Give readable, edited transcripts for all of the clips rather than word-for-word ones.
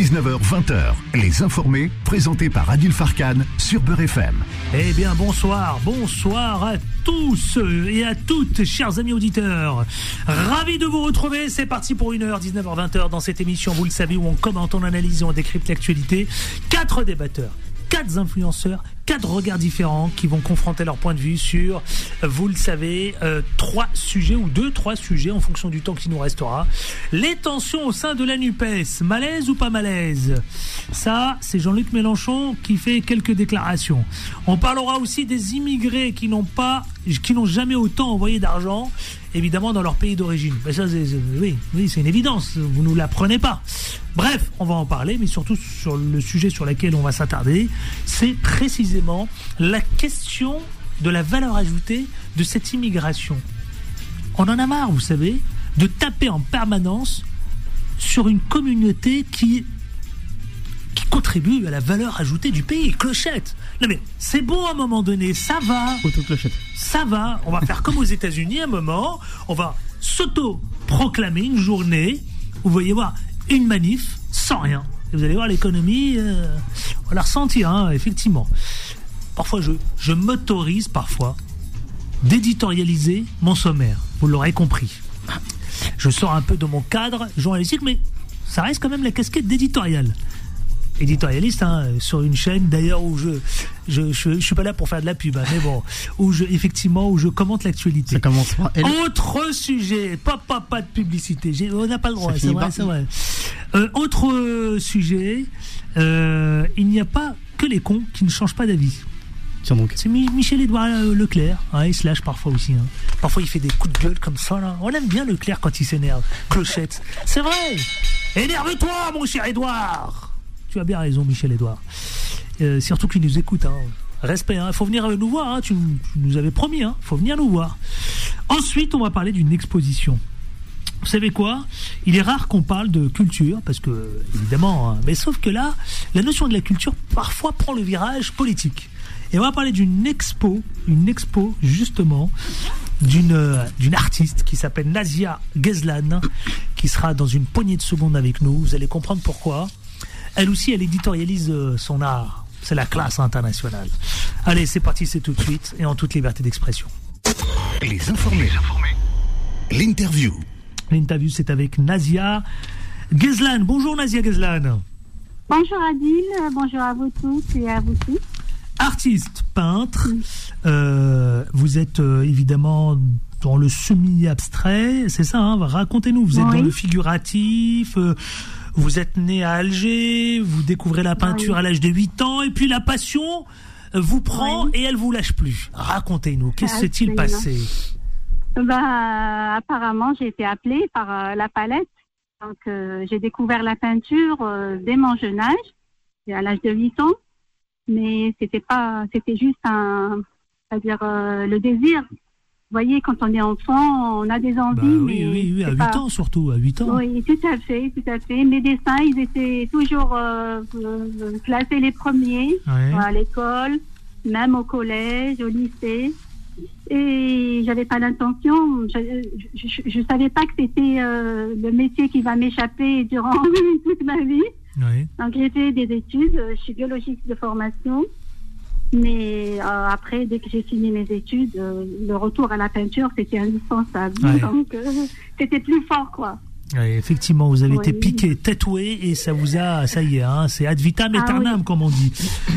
19h-20h, Les Informés, présentés par Adil Farkan sur Beurre FM. Eh bien, bonsoir à tous et à toutes, chers amis auditeurs. Ravi de vous retrouver. C'est parti pour 1h, 19h-20h dans cette émission, vous le savez, où on commente, on analyse et on décrypte l'actualité. 4 débatteurs, 4 influenceurs, 4 regards différents qui vont confronter leur point de vue sur, vous le savez, 3 sujets ou 2-3 sujets en fonction du temps qui nous restera. Les tensions au sein de la NUPES, malaise ou pas malaise? Ça, c'est Jean-Luc Mélenchon qui fait quelques déclarations. On parlera aussi des immigrés qui n'ont jamais autant envoyé d'argent, évidemment, dans leur pays d'origine. Mais ça, oui, c'est une évidence, vous ne nous l'apprenez pas. Bref, on va en parler, mais surtout sur le sujet sur lequel on va s'attarder, c'est précisément la question de la valeur ajoutée de cette immigration. On en a marre, vous savez, de taper en permanence sur une communauté qui contribue à la valeur ajoutée du pays. Clochette. Non mais c'est bon à un moment donné, ça va. Auto-clochette. Ça va. On va faire comme aux États-Unis à un moment. On va s'auto-proclamer une journée où vous voyez voir une manif sans rien. Et vous allez voir l'économie, on va la ressentir, hein, effectivement. Parfois, je m'autorise parfois d'éditorialiser mon sommaire. Vous l'aurez compris. Je sors un peu de mon cadre journalistique, mais ça reste quand même la casquette d'éditorial. Éditorialiste, hein, sur une chaîne d'ailleurs où je suis pas là pour faire de la pub, hein, mais bon, où je commente l'actualité. Ça commence par elle. Autre sujet, pas de publicité. On n'a pas le droit, c'est vrai. Autre sujet, il n'y a pas que les cons qui ne changent pas d'avis. Tiens donc. C'est Michel-Édouard Leclerc, hein, il se lâche parfois aussi. Hein. Parfois il fait des coups de gueule comme ça. Là. On aime bien Leclerc quand il s'énerve. Clochette. C'est vrai. Énerve-toi, mon cher Édouard. Tu as bien raison, Michel-Édouard. Surtout qu'il nous écoute. Hein. Respect. Il faut venir nous voir. Hein. Tu nous avais promis. Il faut venir nous voir. Ensuite, on va parler d'une exposition. Vous savez quoi? Il est rare qu'on parle de culture, parce que, évidemment, hein, mais sauf que là, la notion de la culture, parfois, prend le virage politique. Et on va parler d'une expo justement, d'une artiste qui s'appelle Nazia Ghezlan, qui sera dans une poignée de secondes avec nous. Vous allez comprendre pourquoi. Elle aussi, elle éditorialise son art. C'est la classe internationale. Allez, c'est parti, c'est tout de suite, et en toute liberté d'expression. Les Informés. L'interview. L'interview, c'est avec Nazia Ghezlan. Bonjour Nazia Ghezlan. Bonjour Adil, bonjour à vous tous et à vous tous. Artiste, peintre, vous êtes évidemment dans le semi-abstrait, c'est ça, hein, racontez-nous, vous êtes dans le figuratif, vous êtes né à Alger, vous découvrez la peinture à l'âge de 8 ans, et puis la passion vous prend et elle vous lâche plus. Racontez-nous, qu'est-ce qui s'est-il passé? Apparemment, j'ai été appelée par la palette, donc j'ai découvert la peinture dès mon jeune âge, à l'âge de 8 ans. Mais c'était juste le désir. Vous voyez, quand on est enfant, on a des envies. Oui, à 8 ans surtout, à 8 ans. Oui, tout à fait. Mes dessins, ils étaient toujours classés les premiers, à l'école, même au collège, au lycée. Et j'avais pas l'intention, je savais pas que c'était le métier qui va m'échapper durant toute ma vie. Oui. Donc j'ai fait des études, je suis biologiste de formation, mais après, dès que j'ai fini mes études, le retour à la peinture, c'était indispensable. Donc c'était plus fort, quoi. Oui, effectivement, vous avez été piqué, tatoué, et ça y est, hein, c'est ad vitam aeternam, comme on dit.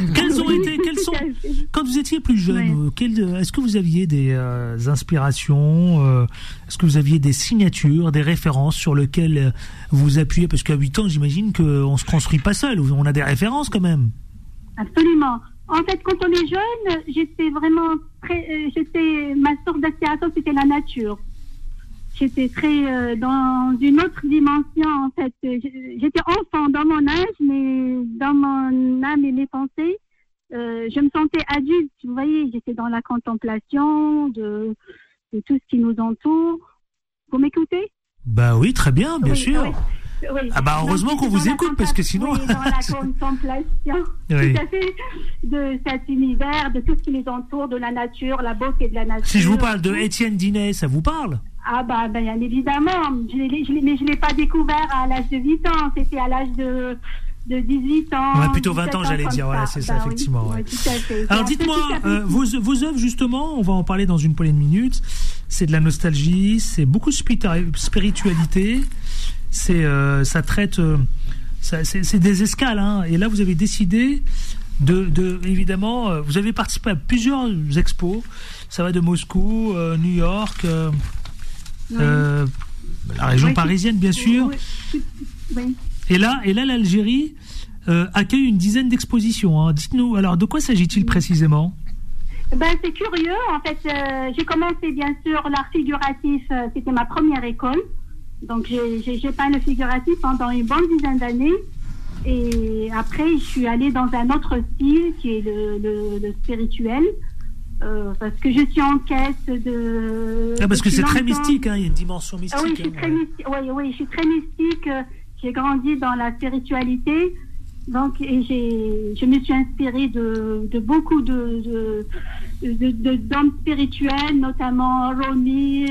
Quand vous étiez plus jeune, est-ce que vous aviez des inspirations, est-ce que vous aviez des signatures, des références sur lesquelles vous appuyez? Parce qu'à 8 ans, j'imagine qu'on se construit pas seul, on a des références quand même. Absolument. En fait, quand on est jeune, j'étais vraiment ma source d'inspiration, c'était la nature. J'étais très dans une autre dimension, en fait. J'étais enfant dans mon âge, mais dans mon âme et mes pensées, je me sentais adulte. Vous voyez, j'étais dans la contemplation de tout ce qui nous entoure. Vous m'écoutez? Bah oui, très bien, bien sûr. Oui. Ah bah heureusement qu'on vous écoute, parce que sinon... Oui, dans la contemplation, tout à fait, de cet univers, de tout ce qui les entoure, de la nature, la beauté de la nature. Si je vous parle de Étienne Dinet, ça vous parle? Ah bah bien évidemment, mais je l'ai pas découvert à l'âge de 8 ans, c'était à l'âge de de 18 ans. Ouais, plutôt 20 ans, j'allais dire. Ouais, c'est ça, effectivement. Oui, ouais. tout à fait. Alors, dites-moi, vos œuvres, justement, on va en parler dans une poignée de minutes. C'est de la nostalgie, c'est beaucoup de spiritualité. Ça traite. C'est des escales, hein. Et là, vous avez décidé évidemment, vous avez participé à plusieurs expos. Ça va de Moscou, New York, la région parisienne, bien sûr. Oui. Et là, l'Algérie accueille une dizaine d'expositions. Hein. Dites-nous, alors, de quoi s'agit-il précisément ? C'est curieux. En fait, j'ai commencé, bien sûr, l'art figuratif. C'était ma première école. Donc, j'ai peint le figuratif pendant une bonne dizaine d'années. Et après, je suis allée dans un autre style qui est le spirituel. Parce que je suis en quête de... parce que c'est très mystique, hein, il y a une dimension mystique. Oui, je suis très mystique. Oui, je suis très mystique. J'ai grandi dans la spiritualité. Donc, et je me suis inspirée de beaucoup d'hommes spirituels, notamment Rumi,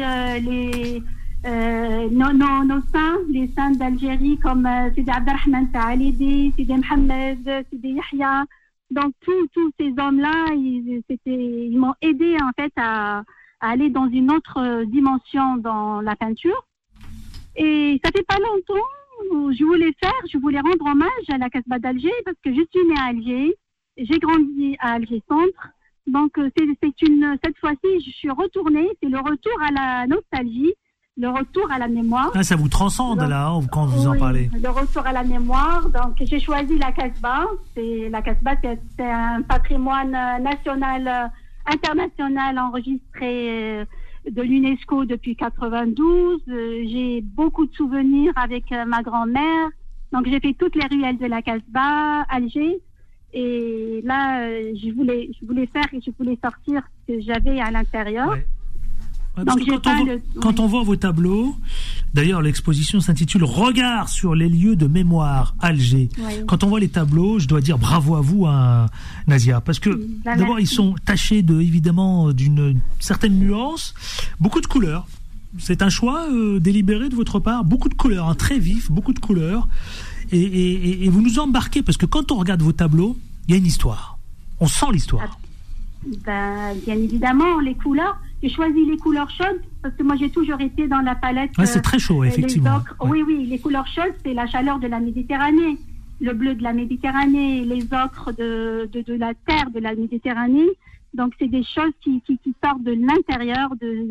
nos saints, les saints d'Algérie comme Sidi Abdelrahman Sa'alidi, Sidi Mohamed, Sidi Yahya. Donc tous ces hommes-là, ils m'ont aidé en fait à aller dans une autre dimension dans la peinture. Et ça fait pas longtemps, je voulais rendre hommage à la Casbah d'Alger parce que je suis née à Alger, j'ai grandi à Alger Centre. Donc cette fois-ci, je suis retournée, c'est le retour à la nostalgie. Le retour à la mémoire. Ah, ça vous transcende là, hein, quand vous en parlez. Le retour à la mémoire. Donc, j'ai choisi la Casbah. La Casbah, c'est un patrimoine national, international enregistré de l'UNESCO depuis 92. J'ai beaucoup de souvenirs avec ma grand-mère. Donc, j'ai fait toutes les ruelles de la Casbah, Alger. Et là, je voulais sortir ce que j'avais à l'intérieur. Ouais. Ouais, parce que quand on voit vos tableaux, d'ailleurs l'exposition s'intitule Regard sur les lieux de mémoire Alger. Oui. Quand on voit les tableaux, je dois dire bravo à vous, hein, Nazia, parce que d'abord ils sont tachés évidemment d'une certaine nuance, beaucoup de couleurs. C'est un choix délibéré de votre part, beaucoup de couleurs, hein, très vif, beaucoup de couleurs, et vous nous embarquez parce que quand on regarde vos tableaux, il y a une histoire. On sent l'histoire. Bien évidemment, les couleurs. J'ai choisi les couleurs chaudes parce que moi j'ai toujours été dans la palette. Ouais, c'est très chaud, effectivement. Oui, les couleurs chaudes, c'est la chaleur de la Méditerranée, le bleu de la Méditerranée, les ocres de la terre de la Méditerranée. Donc c'est des choses qui sortent de l'intérieur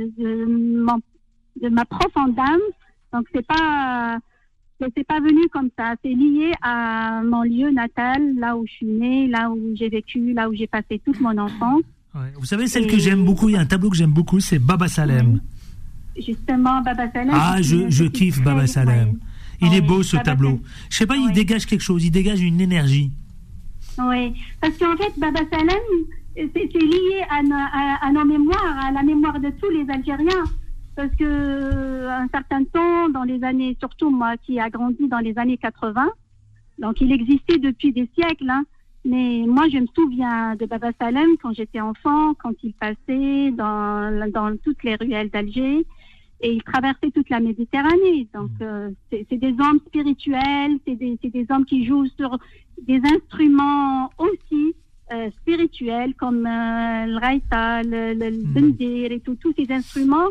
de ma profonde âme. Donc c'est pas venu comme ça. C'est lié à mon lieu natal, là où je suis née, là où j'ai vécu, là où j'ai passé toute mon enfance. Ouais. Vous savez, celle que j'aime beaucoup, il y a un tableau que j'aime beaucoup, c'est Baba Salem. Justement, Baba Salem. Ah, je kiffe Baba Salem. Il est beau ce tableau. Je sais pas, il dégage quelque chose, il dégage une énergie. Oui, parce qu'en fait, Baba Salem, c'est lié à nos mémoires, à la mémoire de tous les Algériens. Parce que un certain temps, dans les années, surtout moi qui a grandi dans les années 80, donc il existait depuis des siècles, hein. Mais moi, je me souviens de Baba Salem quand j'étais enfant, quand il passait dans toutes les ruelles d'Alger et il traversait toute la Méditerranée. Donc, c'est des hommes spirituels, c'est des hommes qui jouent sur des instruments aussi spirituels comme le raïta, le bendir et tous ces instruments.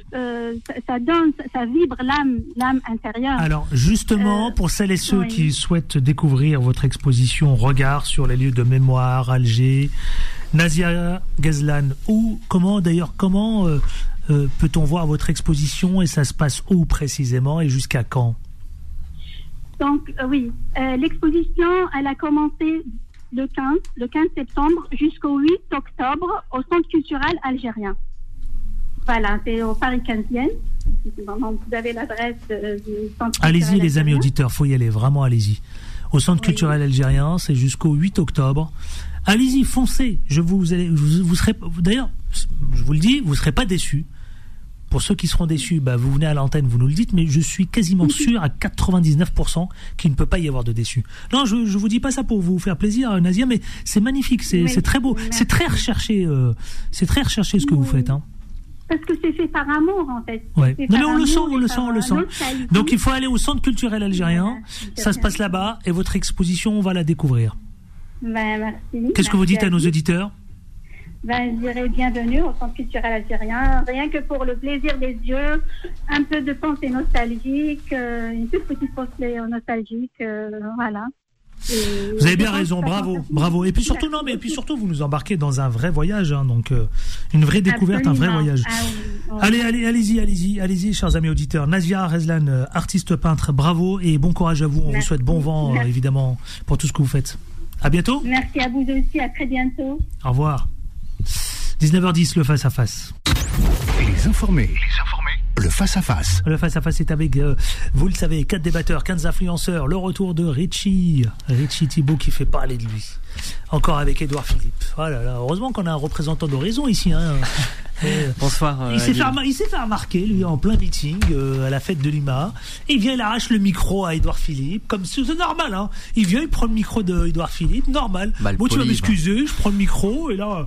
Ça vibre l'âme intérieure. Alors justement, pour celles et ceux qui souhaitent découvrir votre exposition Regard sur les lieux de mémoire Alger, Nazia Ghazlan, comment peut-on voir votre exposition et ça se passe où précisément et jusqu'à quand? Donc l'exposition elle a commencé le 15 septembre jusqu'au 8 octobre au Centre culturel algérien. Voilà, c'est au Paris 15e. Vous avez l'adresse du Centre Allez-y culturel les amis algérien. auditeurs, faut y aller, vraiment allez-y. Au Centre culturel algérien, c'est jusqu'au 8 octobre. Allez-y, foncez. Vous serez, d'ailleurs, je vous le dis, vous ne serez pas déçus. Pour ceux qui seront déçus, vous venez à l'antenne, vous nous le dites, mais je suis quasiment sûr à 99% qu'il ne peut pas y avoir de déçus. Non, je vous dis pas ça pour vous faire plaisir, Nazia, mais c'est magnifique, c'est très beau, c'est très recherché ce que vous faites. Hein. Parce que c'est fait par amour, en fait. Ouais. Non, mais on le sent. Donc, il faut aller au centre culturel algérien. Ça se passe là-bas et votre exposition, on va la découvrir. Merci. Qu'est-ce que vous dites à nos auditeurs? Je dirais bienvenue au centre culturel algérien. Rien que pour le plaisir des yeux, un peu de pensée nostalgique, une toute petite pensée nostalgique, voilà. Vous avez bien raison, bravo. Et puis surtout, vous nous embarquez dans un vrai voyage, hein, donc une vraie découverte, absolument. Un vrai voyage. Allez-y, chers amis auditeurs. Nazia Rezlan, artiste peintre, bravo et bon courage à vous. On vous souhaite bon vent, évidemment, pour tout ce que vous faites. À bientôt. Merci à vous aussi, à très bientôt. Au revoir. 19h10, le face-à-face. Les informés. Le face-à-face. Le face-à-face est avec, vous le savez, 4 débatteurs, 15 influenceurs. Le retour de Richie Thibault qui fait parler de lui. Encore avec Édouard Philippe. Oh là là, heureusement qu'on a un représentant d'Horizon ici. Hein. Bonsoir. Il s'est fait remarquer, lui, en plein meeting à la fête de Lima. Et il vient, il arrache le micro à Édouard Philippe, comme c'est normal. Hein. Il vient, il prend le micro d'Édouard Philippe, normal. Bon, tu vas m'excuser, je prends le micro et là.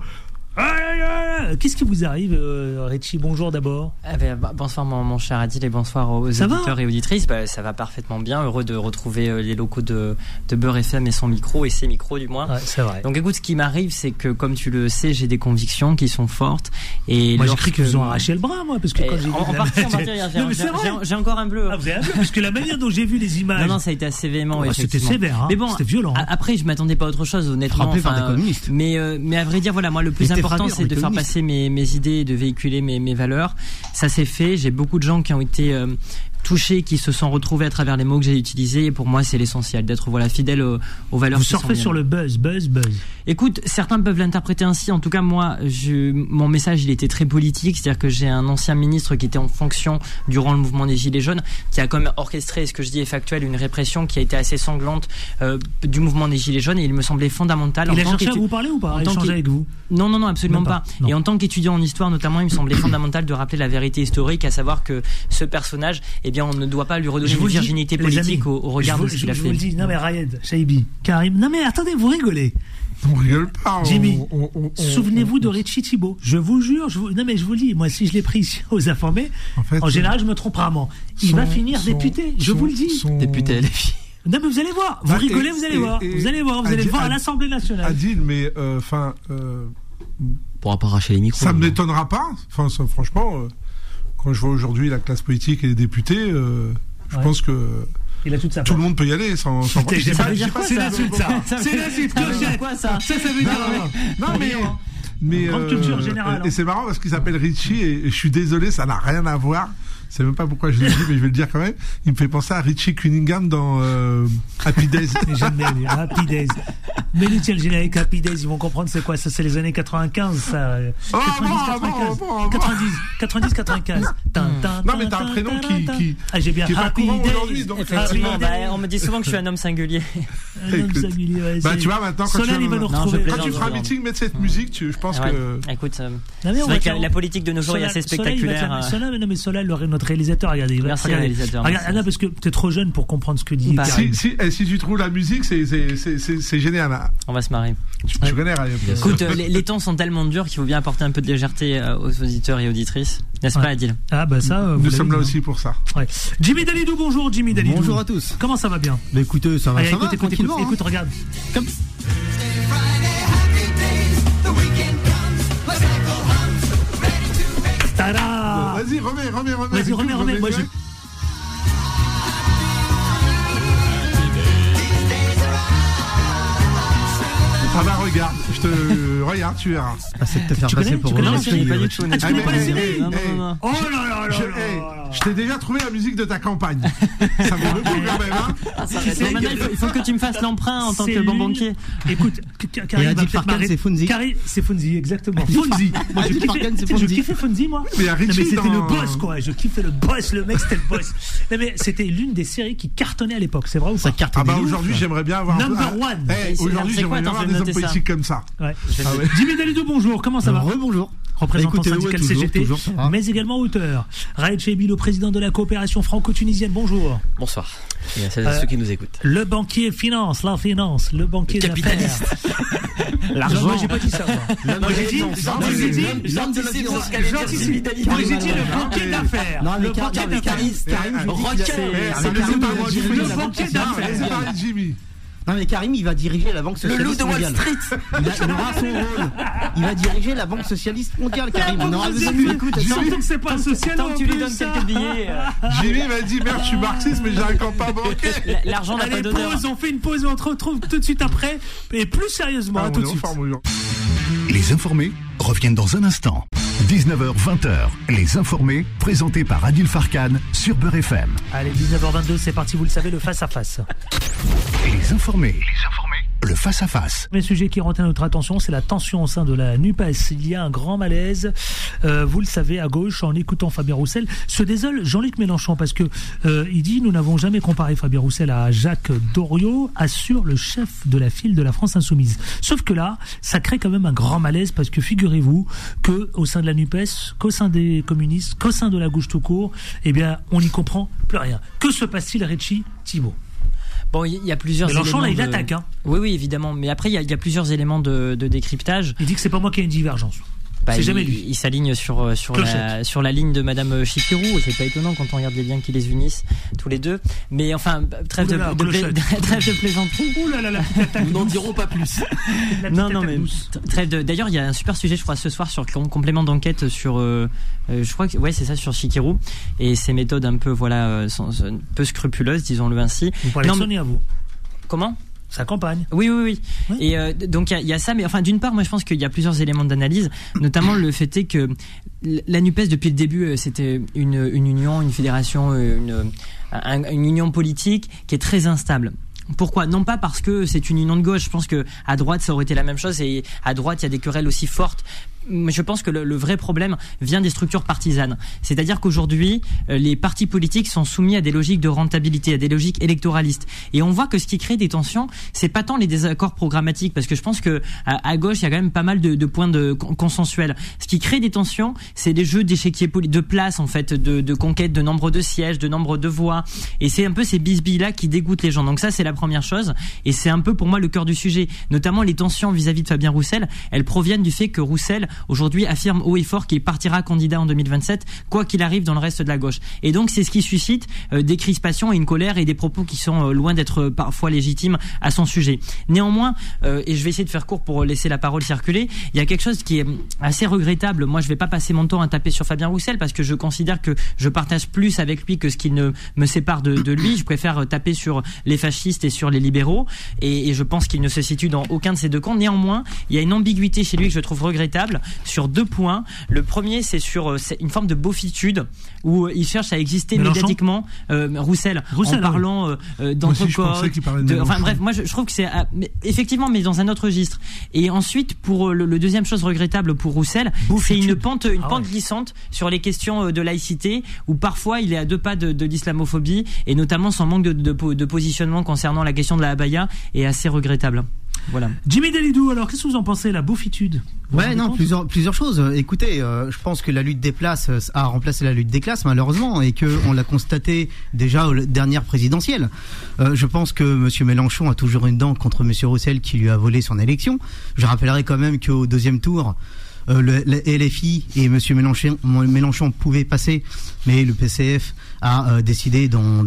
Qu'est-ce qui vous arrive, Richie? Bonjour d'abord. Bonsoir mon cher Adil et bonsoir aux auditeurs et auditrices. Ça va parfaitement bien. Heureux de retrouver les locaux de Beurre FM et son micro et ses micros du moins. Ouais, c'est vrai. Donc écoute, ce qui m'arrive, c'est que comme tu le sais, j'ai des convictions qui sont fortes. Et moi j'ai cru que vous ont arraché le bras, moi, parce que quand j'ai vu en partie, j'ai encore un bleu. Vous avez un bleu, parce que la manière dont j'ai vu les images. Non, ça a été assez véhément. C'était sévère, hein. Mais bon, c'était violent. Après, je m'attendais pas à autre chose, honnêtement. Frappé par des communistes. Mais à vrai dire, voilà, moi le plus important, c'est de faire passer mes idées et de véhiculer mes valeurs. Ça s'est fait. J'ai beaucoup de gens qui ont été touchés, qui se sont retrouvés à travers les mots que j'ai utilisés. Et pour moi, c'est l'essentiel d'être fidèle aux valeurs. Vous surfez sur le buzz. Écoute, certains peuvent l'interpréter ainsi. En tout cas, moi, mon message, il était très politique. C'est-à-dire que j'ai un ancien ministre qui était en fonction durant le mouvement des Gilets jaunes, qui a quand même orchestré, ce que je dis est factuel, une répression qui a été assez sanglante du mouvement des Gilets jaunes. Et il me semblait fondamental. Il a cherché à vous parler ou pas? Échanger avec vous? Non, absolument pas. Non. Et en tant qu'étudiant en histoire, notamment, il me semblait fondamental de rappeler la vérité historique, à savoir que ce personnage, on ne doit pas lui redonner une virginité politique au regard de ce qu'il a fait. Je vous le dis, non mais Rayed, Shaibi, Karim, non mais attendez, vous rigolez. On rigole pas. Jimmy, souvenez-vous de Richie Thibault. Je vous jure, non mais je vous le dis, moi si je l'ai pris ici aux informés, en général je me trompe rarement. Il va finir député, je vous le dis. Député LFI. Non mais vous allez voir, vous rigolez, vous allez voir. Vous allez le voir à l'Assemblée nationale. Adil, mais pourra pas arracher les micros. Ça ne m'étonnera pas. Enfin, franchement, quand je vois aujourd'hui la classe politique et les députés, je pense que il a toute sa tout le monde peut y aller sans c'est l'insulte, ça. C'est l'insulte. Quoi ça? Ça veut dire. Non mais grande culture générale. Et c'est marrant parce qu'il s'appelle Richie et je suis désolé, ça n'a rien à voir. Je sais même pas pourquoi je le dis, mais je vais le dire quand même. Il me fait penser à Richie Cunningham dans Happy Days. J'aime bien Happy Days. Mais le générique Happy Days, ils vont comprendre c'est quoi. Ça, c'est les années 95, ça. 90-95. Non, mais t'as un prénom qui j'ai bien qui est pas Happy courant Days. aujourd'hui. Donc, effectivement, on me dit souvent que je suis un homme singulier. Un homme singulier, ouais. Tu vois, maintenant, quand tu feras un meeting, mettre cette musique, je pense que. Écoute, c'est vrai que la politique de nos jours est assez spectaculaire. Non mais Solal, notre réalisateur, regardez. Merci réalisateur. Regarde, parce que t'es trop jeune pour comprendre ce que dit. Si tu trouves la musique, c'est génial. On va se marrer. Tu connais, Ryan. Écoute, les temps sont tellement durs qu'il faut bien apporter un peu de légèreté aux auditeurs et auditrices. N'est-ce pas, Adil? Ah bah ça. Nous sommes là aussi pour ça. Ouais. Jimmy Dalidou, bonjour Jimmy Dalidou. Bonjour à tous. Comment ça va bien? Bah écoutez, ça va. Écoute, regarde. Comme. Tada! Vas-y, remets. Vas-y, remets. Moi, Ah bah regarde, regarde, tu verras. C'est peut-être faire passer pour non, je connais pas du tout. Tu connais pas la série? Non. Oh là là. Je t'ai déjà trouvé la musique de ta campagne. Ça vaut le coup quand même, hein. Maintenant, il faut que tu me fasses l'emprunt en tant que bon banquier. Écoute, Karim va peut-être marrer. C'est Fonzie. Karim, c'est Fonzie, exactement. Fonzie. Moi, je kiffais Fonzie, moi. Mais c'était le boss, quoi. Je kiffais le boss. Le mec, c'était le boss. Non, mais c'était l'une des séries qui cartonnait à l'époque. C'est vrai ou pas? Ça cartonnait. Ah bah aujourd'hui, j'aimerais bien avoir Number one. Aujourd'hui, j'aimerais bien avoir des hommes politiques comme ça. Ouais. Jimmy Dalidou, bonjour. Comment ça va? Rebonjour. représentant syndical CGT, mais également auteur. Raed Cheibi, le président de la coopération franco-tunisienne, bonjour. Bonsoir. Et à celles et ceux qui nous écoutent. Le banquier finance, le banquier capitaliste. L'argent. Moi, j'ai pas dit ça. Moi, j'ai dit le banquier d'affaires. Non, le banquier d'affaires. Jimmy. Non mais Karim, il va diriger la Banque Socialiste Mondiale. Le loup de Wall Street. Il aura son rôle. Il va diriger la Banque Socialiste Mondiale, Karim. On aura besoin de lui. Écoute, surtout que c'est pas social. Tant que tu lui donnes quelques billets. Jimmy m'a dit merde, je suis marxiste, mais j'ai un camp pas banqué. L'argent n'a pas d'honneur. On fait une pause, on se retrouve tout de suite après. Et plus sérieusement, tout de suite. Les informés reviennent dans un instant. 19h, 20h, les informés, présentés par Adil Farkan sur Beurre FM. Allez, 19h22, c'est parti, vous le savez, le face-à-face. Les informés, le face-à-face. Le sujet qui retient notre attention, c'est la tension au sein de la NUPES. Il y a un grand malaise, vous le savez, à gauche, en écoutant Fabien Roussel. Se désole Jean-Luc Mélenchon, parce que il dit, nous n'avons jamais comparé Fabien Roussel à Jacques Doriot, assure le chef de la file de la France Insoumise. Sauf que là, ça crée quand même un grand malaise, parce que figurez-vous que au sein de la NUPES, qu'au sein des communistes, qu'au sein de la gauche tout court, eh bien, on n'y comprend plus rien. Que se passe-t-il, Richie Thibault? Bon, il y a plusieurs Mélenchon, éléments. Là, il attaque. Oui, évidemment. Mais après, il y a plusieurs éléments de décryptage. Il dit que c'est pas moi qui ai une divergence. C'est jamais lui. Il s'aligne sur la ligne de Madame Chipirou. C'est pas étonnant quand on regarde les liens qui les unissent tous les deux. Mais enfin, trêve de plaisanterie. Ouh là là, nous n'en dirons pas plus. Non, mais trêve de. D'ailleurs, il y a un super sujet, je crois, ce soir sur complément d'enquête sur. Je crois que c'est ça, sur Chikirou et ses méthodes un peu peu scrupuleuses, disons-le ainsi. Vous parlez de Sonia, vous. Comment? Sa campagne. Oui. Et donc il y a ça, mais enfin d'une part, moi je pense qu'il y a plusieurs éléments d'analyse, notamment le fait est que la NUPES depuis le début c'était une union, une fédération, une union politique qui est très instable. Pourquoi? Non pas parce que c'est une union de gauche. Je pense que à droite ça aurait été la même chose, et à droite il y a des querelles aussi fortes. Je pense que le vrai problème vient des structures partisanes. C'est-à-dire qu'aujourd'hui, les partis politiques sont soumis à des logiques de rentabilité, à des logiques électoralistes. Et on voit que ce qui crée des tensions, c'est pas tant les désaccords programmatiques, parce que je pense que à gauche, il y a quand même pas mal de points consensuels. Ce qui crée des tensions, c'est des jeux d'échiquier de place, en fait, de conquête de nombre de sièges, de nombre de voix. Et c'est un peu ces bisbilles-là qui dégoûtent les gens. Donc ça, c'est la première chose. Et c'est un peu pour moi le cœur du sujet. Notamment les tensions vis-à-vis de Fabien Roussel, elles proviennent du fait que Roussel aujourd'hui affirme haut et fort qu'il partira candidat en 2027, quoi qu'il arrive dans le reste de la gauche. Et donc c'est ce qui suscite des crispations et une colère et des propos qui sont loin d'être parfois légitimes à son sujet. Néanmoins, et je vais essayer de faire court pour laisser la parole circuler, il y a quelque chose qui est assez regrettable. Moi je vais pas passer mon temps à taper sur Fabien Roussel, parce que je considère que je partage plus avec lui que ce qui ne me sépare de lui. Je préfère taper sur les fascistes et sur les libéraux, et je pense qu'il ne se situe dans aucun de ces deux camps. Néanmoins, il y a une ambiguïté chez lui que je trouve regrettable sur deux points. Le premier, c'est sur une forme de beaufitude où il cherche à exister médiatiquement, Roussel en parlant d'entrecôte. Enfin bref, moi je trouve que c'est effectivement, mais dans un autre registre. Et ensuite, pour le deuxième chose regrettable pour Roussel, c'est une pente glissante sur les questions de laïcité, où parfois il est à deux pas de l'islamophobie, et notamment son manque de positionnement concernant la question de la abaya est assez regrettable. Voilà. Jimmy Delidou, alors qu'est-ce que vous en pensez, la beaufitude? Ouais, non, plusieurs choses. Écoutez, je pense que la lutte des places a remplacé la lutte des classes, malheureusement, et que on l'a constaté déjà aux dernières présidentielles. Je pense que Monsieur Mélenchon a toujours une dent contre Monsieur Roussel qui lui a volé son élection. Je rappellerai quand même qu'au deuxième tour, le LFI et Monsieur Mélenchon pouvaient passer, mais le PCF a décidé on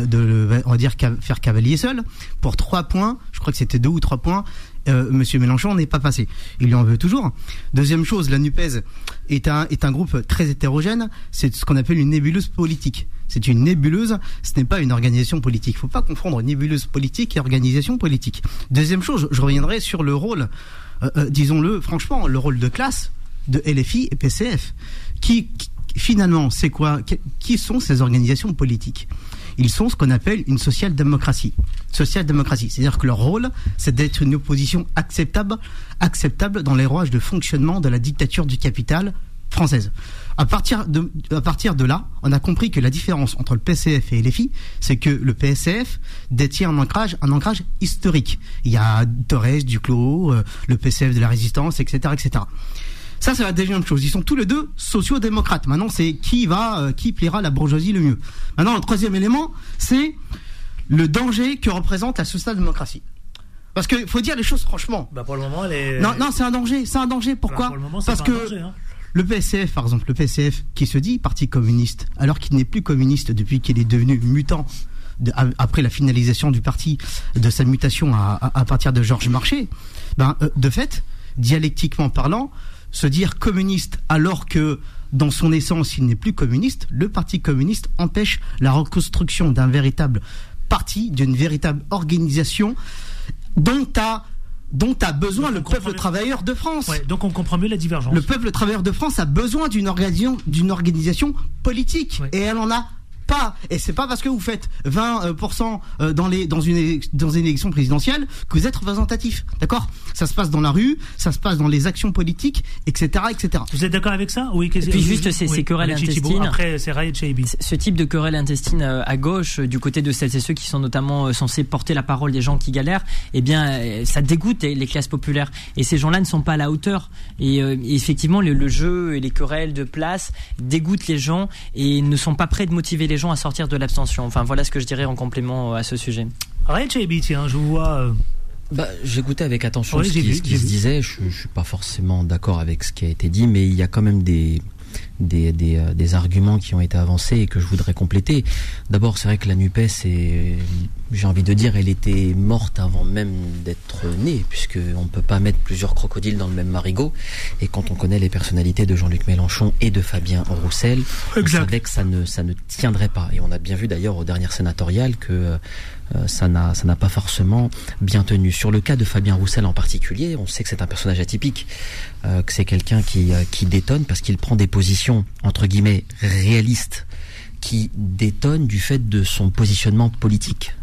va dire faire cavalier seul pour 3 points. Je crois que c'était 2 ou 3 points. Monsieur Mélenchon n'est pas passé. Il lui en veut toujours. Deuxième chose, la NUPES est un groupe très hétérogène. C'est ce qu'on appelle une nébuleuse politique. C'est une nébuleuse, ce n'est pas une organisation politique. Il ne faut pas confondre nébuleuse politique et organisation politique. Deuxième chose, je reviendrai sur le rôle, disons-le franchement, le rôle de classe de LFI et PCF. Finalement, c'est quoi? Qui sont ces organisations politiques? Ils sont ce qu'on appelle une social-démocratie. Social-démocratie, c'est-à-dire que leur rôle, c'est d'être une opposition acceptable dans les rouages de fonctionnement de la dictature du capital française. À partir de là, on a compris que la différence entre le PCF et LFI, c'est que le PCF détient un ancrage historique. Il y a Torres, Duclos, le PCF de la Résistance, etc., etc. Ça c'est la deuxième chose. Ils sont tous les deux sociaux-démocrates. Maintenant, c'est qui plaira à la bourgeoisie le mieux. Maintenant, le troisième élément, c'est le danger que représente la social-démocratie. Parce qu'il faut dire les choses franchement. Pour le moment, elle est... Non, c'est un danger. C'est un danger. Pourquoi ? Pour le moment, c'est Parce pas que un danger, hein. le PSF, par exemple, le PSF qui se dit parti communiste, alors qu'il n'est plus communiste depuis qu'il est devenu mutant, après la finalisation du parti, de sa mutation à partir de Georges Marchais, de fait, dialectiquement parlant, se dire communiste alors que dans son essence il n'est plus communiste, le parti communiste empêche la reconstruction d'un véritable parti, d'une véritable organisation dont a besoin le peuple travailleur de France. Ouais, donc on comprend mieux la divergence. Le peuple travailleur de France a besoin d'une organisation politique, et elle en a pas. Et c'est pas parce que vous faites 20% dans une élection présidentielle que vous êtes représentatif. D'accord ? Ça se passe dans la rue, ça se passe dans les actions politiques, etc., etc. Vous êtes d'accord avec ça ? Oui. Et puis juste ces querelles intestines. Après, c'est Rayed Chaibi. Ce type de querelles intestines à gauche, du côté de celles et ceux qui sont notamment censés porter la parole des gens qui galèrent, eh bien, ça dégoûte les classes populaires. Et ces gens-là ne sont pas à la hauteur. Et effectivement, le jeu et les querelles de place dégoûtent les gens et ne sont pas prêts de motiver les gens à sortir de l'abstention. Enfin, voilà ce que je dirais en complément à ce sujet. Rayed Chaibi, tiens, je vous vois... J'écoutais avec attention ce qui se disait. Je suis pas forcément d'accord avec ce qui a été dit, mais il y a quand même des arguments qui ont été avancés et que je voudrais compléter. D'abord, c'est vrai que la NUPES, j'ai envie de dire, elle était morte avant même d'être née, puisqu'on ne peut pas mettre plusieurs crocodiles dans le même marigot. Et quand on connaît les personnalités de Jean-Luc Mélenchon et de Fabien Roussel, on savait que ça ne tiendrait pas. Et on a bien vu d'ailleurs aux dernières sénatoriales que ça n'a pas forcément bien tenu. Sur le cas de Fabien Roussel en particulier, on sait que c'est un personnage atypique, que c'est quelqu'un qui détonne parce qu'il prend des positions entre guillemets réalistes qui détonne du fait de son positionnement politique.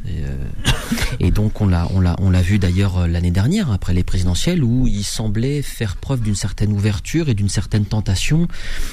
Et donc on l'a vu d'ailleurs l'année dernière après les présidentielles où il semblait faire preuve d'une certaine ouverture et d'une certaine tentation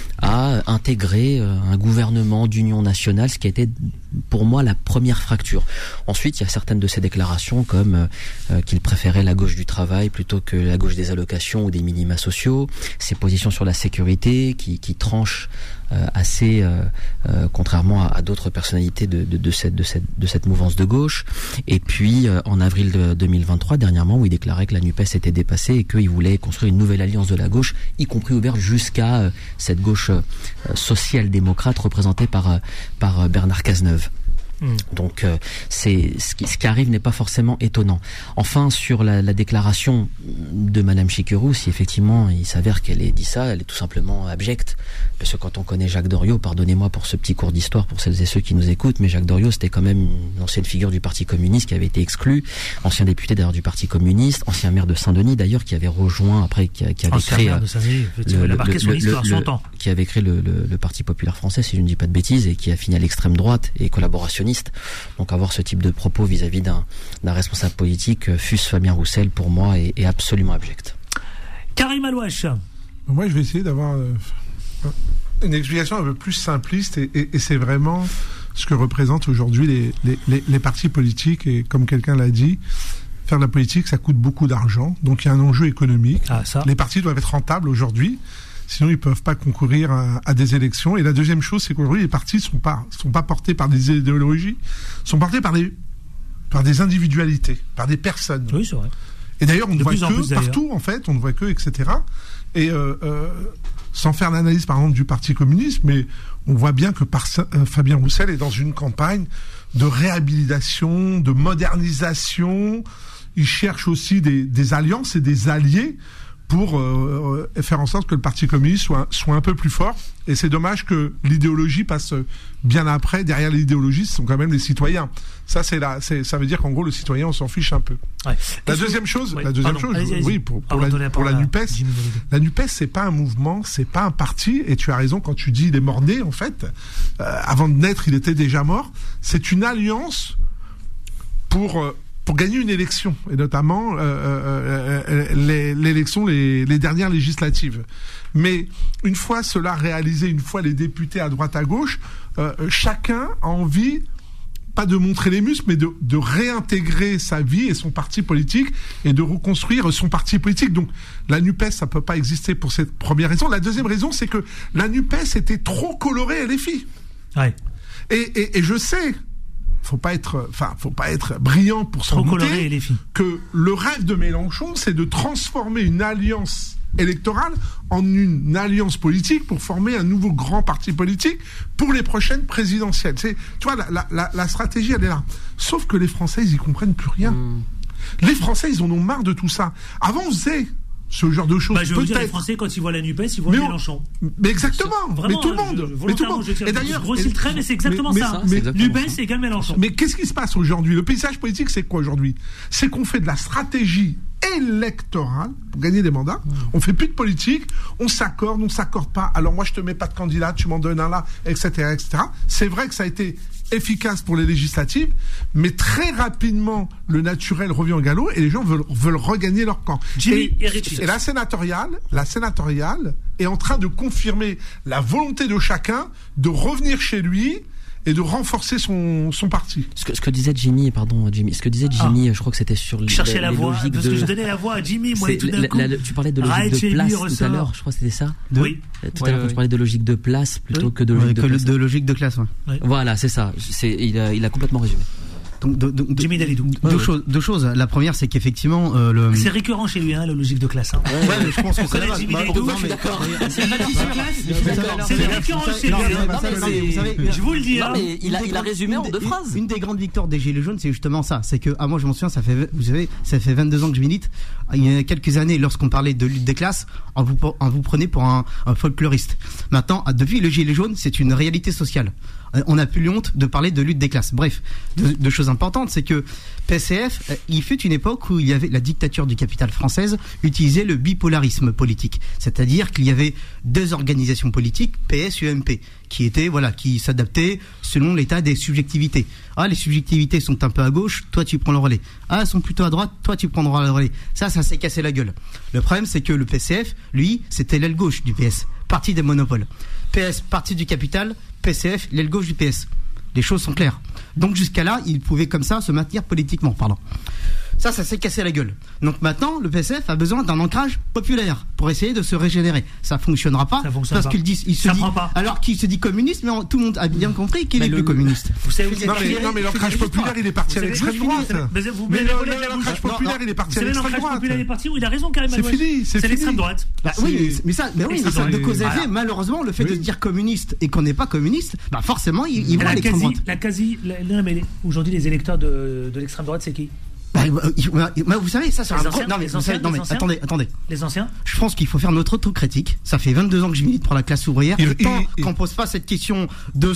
à intégrer un gouvernement d'union nationale, ce qui a été pour moi la première fracture. Ensuite, il y a certaines de ses déclarations comme qu'il préférait la gauche du travail plutôt que la gauche des allocations ou des minima sociaux, ses positions sur la sécurité qui tranchent assez contrairement à d'autres personnalités de cette mouvance de gauche. Et puis en avril 2023 dernièrement, où il déclarait que la NUPES était dépassée et qu'il voulait construire une nouvelle alliance de la gauche, y compris ouverte jusqu'à cette gauche social-démocrate représentée par Bernard Cazeneuve. Donc c'est ce qui arrive n'est pas forcément étonnant. Enfin, sur la déclaration de Madame Chickeroux, si effectivement il s'avère qu'elle ait dit ça, elle est tout simplement abjecte. Parce que quand on connaît Jacques Doriot, pardonnez-moi pour ce petit cours d'histoire pour celles et ceux qui nous écoutent, mais Jacques Doriot c'était quand même une ancienne figure du Parti communiste qui avait été exclu, ancien député d'ailleurs du Parti communiste, ancien maire de Saint-Denis d'ailleurs qui avait rejoint après qui avait créé qui avait créé le Parti populaire français si je ne dis pas de bêtises et qui a fini à l'extrême droite et collaborationniste. Donc avoir ce type de propos vis-à-vis d'un responsable politique, fût-ce Fabien Roussel, pour moi est absolument abject. Karim Alouache. Moi je vais essayer d'avoir une explication un peu plus simpliste et c'est vraiment ce que représentent aujourd'hui les partis politiques. Et comme quelqu'un l'a dit, faire de la politique ça coûte beaucoup d'argent, donc il y a un enjeu économique. Les partis doivent être rentables aujourd'hui, sinon ils peuvent pas concourir à des élections. Et la deuxième chose, c'est qu'aujourd'hui les partis sont pas portés par des idéologies, sont portés par des individualités, par des personnes. Oui, c'est vrai. Et d'ailleurs on ne voit que partout en fait, on ne voit que etc. Et sans faire l'analyse par exemple du Parti communiste, mais on voit bien que Fabien Roussel est dans une campagne de réhabilitation, de modernisation. Il cherche aussi des alliances et des alliés pour faire en sorte que le Parti communiste soit un peu plus fort. Et c'est dommage que l'idéologie passe bien après. Derrière l'idéologie, ce sont quand même les citoyens. Ça veut dire qu'en gros, le citoyen, on s'en fiche un peu. Ouais. La deuxième chose, oui, pour la NUPES, la NUPES, c'est pas un mouvement, c'est pas un parti. Et tu as raison quand tu dis il est mort-né, en fait. Avant de naître, il était déjà mort. C'est une alliance pour gagner une élection, et notamment l'élection, les dernières législatives. Mais une fois cela réalisé, une fois les députés à droite à gauche, chacun a envie pas de montrer les muscles, mais de réintégrer sa vie et son parti politique et de reconstruire son parti politique. Donc la NUPES, ça peut pas exister pour cette première raison. La deuxième raison, c'est que la NUPES était trop colorée LFI. Ouais. Et je sais, faut pas être brillant pour s'en douter que le rêve de Mélenchon, c'est de transformer une alliance électorale en une alliance politique pour former un nouveau grand parti politique pour les prochaines présidentielles. Tu vois, la stratégie, elle est là. Sauf que les Français, ils y comprennent plus rien. Les Français, ils en ont marre de tout ça. Avant, on faisait ce genre de choses. Je veux dire, les Français, quand ils voient la NUPES, ils voient Mélenchon. Mais exactement. Vraiment, mais tout le monde. Et d'ailleurs, je grossis le trait, mais c'est exactement ça. NUPES égale Mélenchon. Mais qu'est-ce qui se passe aujourd'hui? Le paysage politique, c'est quoi aujourd'hui? C'est qu'on fait de la stratégie électorale pour gagner des mandats. On fait plus de politique. On s'accorde pas. Alors moi, je te mets pas de candidat, tu m'en donnes un là, etc., etc. C'est vrai que ça a été efficace pour les législatives, mais très rapidement, le naturel revient au galop et les gens veulent regagner leur camp. Et la sénatoriale est en train de confirmer la volonté de chacun de revenir chez lui et de renforcer son parti. Ce que disait Jimmy, je crois que c'était sur chercher la voix, parce que je donnais la voix à Jimmy, moi, tout d'un coup. Tu parlais de logique de place tout à l'heure, je crois que c'était ça. Oui. Tout à l'heure, tu parlais de logique de place plutôt que de logique de classe. De logique de classe, ouais. Voilà, c'est ça. Il a complètement résumé. Donc, Jimmy Dalidou. Deux choses. La première, c'est qu'effectivement c'est récurrent chez lui, la logique de classe. Ouais, je pense que c'est Jimmy Dalidou. Je suis d'accord. C'est récurrent chez lui. Vous savez, je vous le dis. Non, mais il a résumé en 2 phrases. Une des grandes victoires des Gilets jaunes, c'est justement ça. C'est que, moi, je m'en souviens, ça fait 22 ans que je milite. Il y a quelques années, lorsqu'on parlait de lutte des classes, on vous prenait pour un folkloriste. Maintenant, depuis le Gilet jaune, c'est une réalité sociale. On n'a plus honte de parler de lutte des classes. Bref, deux choses importantes, c'est que PCF, il fut une époque où il y avait la dictature du capital française utilisait le bipolarisme politique, c'est-à-dire qu'il y avait 2 organisations politiques, PS et UMP, qui s'adaptaient selon l'état des subjectivités. Les subjectivités sont un peu à gauche, toi tu prends le relais. Elles sont plutôt à droite, toi tu prendras le relais. Ça s'est cassé la gueule. Le problème, c'est que le PCF, lui, c'était l'aile gauche du PS, parti des monopoles. PS, parti du capital, PCF, l'aile gauche du PS. Les choses sont claires. Donc jusqu'à là, il pouvait comme ça se maintenir politiquement, Ça s'est cassé la gueule. Donc maintenant, le PCF a besoin d'un ancrage populaire pour essayer de se régénérer. Ça fonctionnera pas parce qu'il se dit, alors qu'il se dit communiste, mais tout le monde a bien compris qu'il est plus communiste. Vous savez, non mais l'ancrage populaire, il est parti à l'extrême droite. Mais l'ancrage populaire, il est parti à l'extrême droite. L'ancrage populaire est parti où il a raison, Karim Alouache. C'est fini, c'est l'extrême droite. Oui, mais ça de cause à effet, malheureusement, le fait de se dire communiste et qu'on n'est pas communiste, forcément, ils vont à l'extrême droite. Aujourd'hui, les électeurs de l'extrême droite, c'est qui? Vous savez, ça c'est un gros... Non mais attendez. Les anciens? Je pense qu'il faut faire notre autocritique. Ça fait 22 ans que je milite pour la classe ouvrière. Tant qu'on pose pas cette question de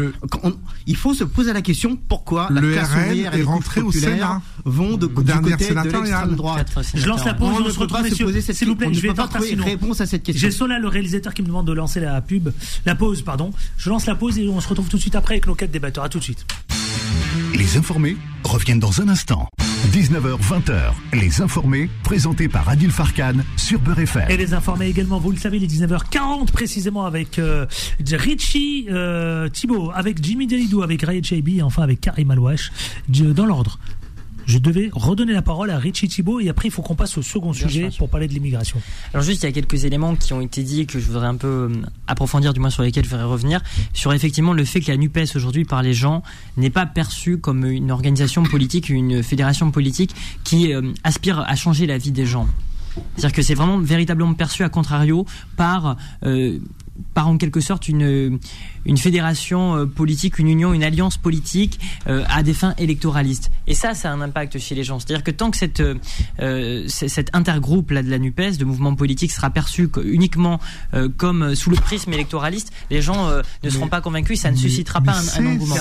il faut se poser la question pourquoi la classe ouvrière et les rentrée au Sénat vont du côté de l'extrême droite. Je lance la pause, on se retrouve, messieurs. S'il vous plaît, je vais pas trouver réponse à cette question. J'ai Sola, le réalisateur, qui me demande de lancer la pause. Je lance la pause et on se retrouve tout de suite après avec nos 4 débatteurs. À tout de suite. Les informés reviennent dans un instant. 19h, 20h, les informés, présentés par Adil Farkan sur Beurre FM. Et les informés également, vous le savez, les 19h40 précisément avec Richie Thibault, avec Jimmy Dalidou, avec Rayed Chaibi et enfin avec Karim Alouache, dans l'ordre. Je devais redonner la parole à Richie Thibault et après il faut qu'on passe au second sujet pour parler de l'immigration. Alors juste, il y a quelques éléments qui ont été dits et que je voudrais un peu approfondir, du moins sur lesquels je voudrais revenir, sur effectivement le fait que la NUPES aujourd'hui par les gens n'est pas perçue comme une organisation politique, une fédération politique qui aspire à changer la vie des gens. C'est-à-dire que c'est vraiment véritablement perçu à contrario par en quelque sorte une fédération politique, une union, une alliance politique à des fins électoralistes. Et ça a un impact chez les gens. C'est-à-dire que tant que cet intergroupe là de la NUPES, de mouvement politique, sera perçu uniquement comme sous le prisme électoraliste, les gens ne seront pas convacus. Ça ne suscitera pas un engouement.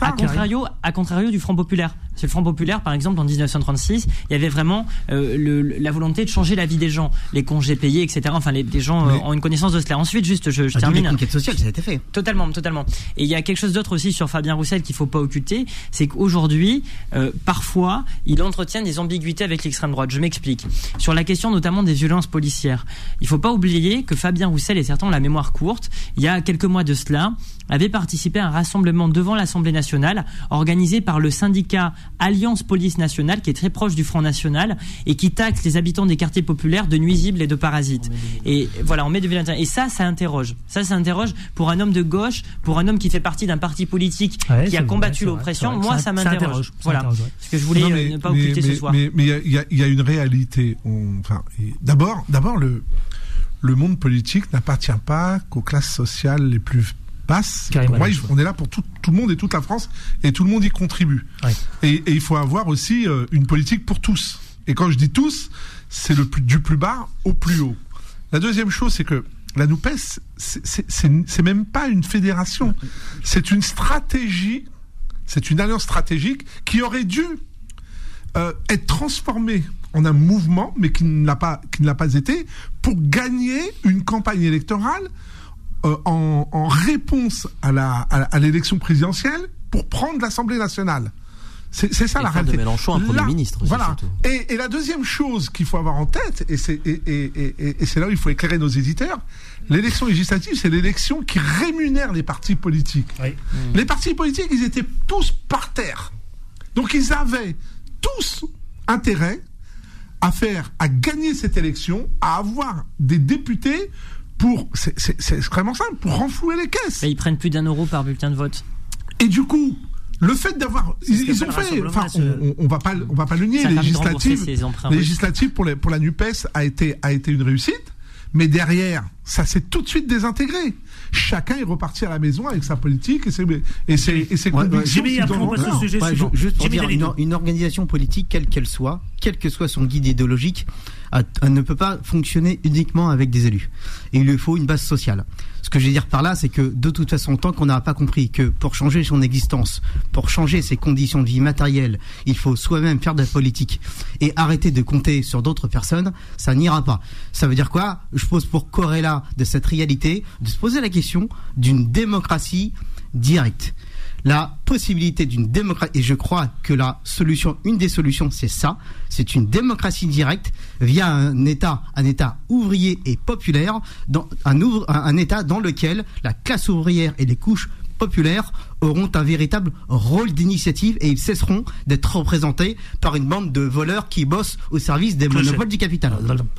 À contrario du Front populaire. C'est le Front populaire, par exemple, en 1936, il y avait vraiment la volonté de changer la vie des gens, les congés payés, etc. Enfin, les gens ont une connaissance de cela. Ensuite, juste, je je termine. Les conquêtes sociales, ça a été fait. Totalement. Et il y a quelque chose d'autre aussi sur Fabien Roussel qu'il faut pas occulter, c'est qu'aujourd'hui, parfois, il entretient des ambiguïtés avec l'extrême droite. Je m'explique. Sur la question notamment des violences policières, il faut pas oublier que Fabien Roussel, et certains ont la mémoire courte, il y a quelques mois de cela, avait participé à un rassemblement devant l'Assemblée nationale organisé par le syndicat Alliance Police Nationale, qui est très proche du Front National et qui taxe les habitants des quartiers populaires de nuisibles et de parasites. Et voilà, on met de l'intérieur. Et ça interroge. Ça interroge pour un homme de gauche, pour un homme qui fait partie d'un parti politique qui a combattu l'oppression. Moi, ça m'interroge. Voilà. Ce que je voulais ne pas occulter ce soir. Mais il y a une réalité. D'abord, le monde politique n'appartient pas qu'aux classes sociales les plus basses. Pour moi, on est là pour tout le monde et toute la France, et tout le monde y contribue. Ouais. Et il faut avoir aussi une politique pour tous. Et quand je dis tous, c'est du plus bas au plus haut. La deuxième chose, c'est que la NUPES, c'est même pas une fédération. C'est une stratégie, c'est une alliance stratégique qui aurait dû être transformée en un mouvement, mais qui ne l'a pas été, pour gagner une campagne électorale en réponse à l'élection présidentielle pour prendre l'Assemblée nationale. C'est ça la réalité. De Mélenchon, un Premier ministre. Voilà. Et la deuxième chose qu'il faut avoir en tête, et c'est là où il faut éclairer nos éditeurs, l'élection législative, c'est l'élection qui rémunère les partis politiques. Oui. Les partis politiques, ils étaient tous par terre. Donc ils avaient tous intérêt à gagner cette élection, à avoir des députés c'est extrêmement simple, pour renflouer les caisses. Ils prennent plus d'1 euro par bulletin de vote. Et du coup, le fait d'avoir, ils ont fait, on va pas le nier, les législatives pour la NUPES a été une réussite, mais derrière, ça s'est tout de suite désintégré. Chacun est reparti à la maison avec sa politique et ses convictions. Juste pour dire, une organisation politique, quelle qu'elle soit, quel que soit son guide idéologique, ne peut pas fonctionner uniquement avec des élus. Et il lui faut une base sociale. Ce que je veux dire par là, c'est que de toute façon, tant qu'on n'a pas compris que pour changer son existence, pour changer ses conditions de vie matérielles, il faut soi-même faire de la politique et arrêter de compter sur d'autres personnes, ça n'ira pas. Ça veut dire quoi ? Je pose pour corrélat de cette réalité, de se poser la question d'une démocratie directe. La possibilité d'une démocratie, et je crois que une des solutions, c'est ça, c'est une démocratie directe via un État ouvrier et populaire, un État dans lequel la classe ouvrière et les couches populaires auront un véritable rôle d'initiative et ils cesseront d'être représentés par une bande de voleurs qui bossent au service des monopoles du capital.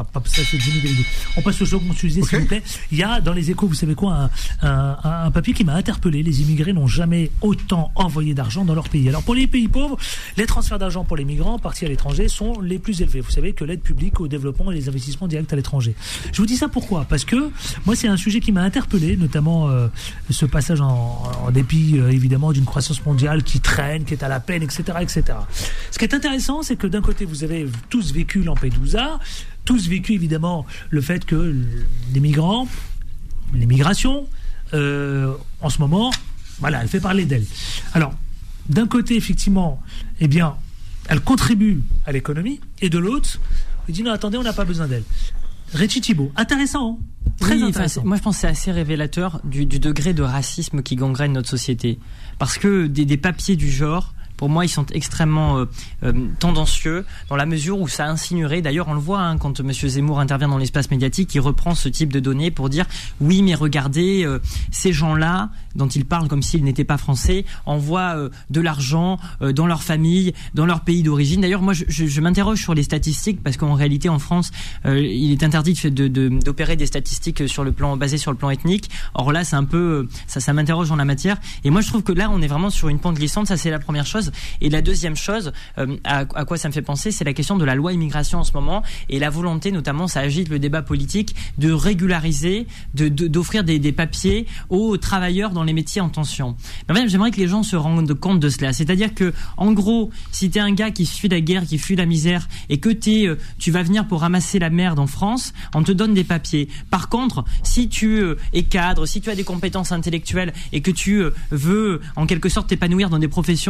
On passe au second sujet, s'il vous plaît. Il y a dans les Échos, vous savez quoi, un papier qui m'a interpellé. Les immigrés n'ont jamais autant envoyé d'argent dans leur pays. Alors pour les pays pauvres, les transferts d'argent pour les migrants partis à l'étranger sont les plus élevés. Vous savez que l'aide publique au développement et les investissements directs à l'étranger. Je vous dis ça pourquoi ? Parce que moi c'est un sujet qui m'a interpellé, notamment ce passage en dépit évidemment d'une croissance mondiale qui traîne, qui est à la peine, etc., etc. Ce qui est intéressant, c'est que d'un côté, vous avez tous vécu Lampedusa, tous vécu évidemment le fait que les migrants, l'immigration, en ce moment, voilà, elle fait parler d'elle. Alors, d'un côté, effectivement, eh bien, elle contribue à l'économie, et de l'autre, on dit non, attendez, on n'a pas besoin d'elle. Réti Thibault, intéressant, très intéressant. Moi, je pense que c'est assez révélateur du degré de racisme qui gangrène notre société. Parce que des papiers du genre, pour moi, ils sont extrêmement tendancieux dans la mesure où ça insinuerait, d'ailleurs on le voit quand M. Zemmour intervient dans l'espace médiatique, il reprend ce type de données pour dire oui mais regardez, ces gens-là dont il parle comme s'ils n'étaient pas français envoient de l'argent dans leur famille, dans leur pays d'origine. D'ailleurs moi je m'interroge sur les statistiques parce qu'en réalité en France il est interdit d'opérer des statistiques basées sur le plan ethnique. Or là c'est un peu ça m'interroge en la matière et moi je trouve que là on est vraiment sur une pente glissante. Ça c'est la première chose. Et la deuxième chose, à quoi ça me fait penser, c'est la question de la loi immigration en ce moment et la volonté, notamment, ça agite le débat politique, de régulariser, d'offrir des papiers aux travailleurs dans les métiers en tension. Mais même, j'aimerais que les gens se rendent compte de cela. C'est-à-dire que, en gros, si t'es un gars qui fuit la guerre, qui fuit la misère, et que tu vas venir pour ramasser la merde en France, on te donne des papiers. Par contre, si tu es cadre, si tu as des compétences intellectuelles et que tu veux, en quelque sorte, t'épanouir dans des professions qui sont déjà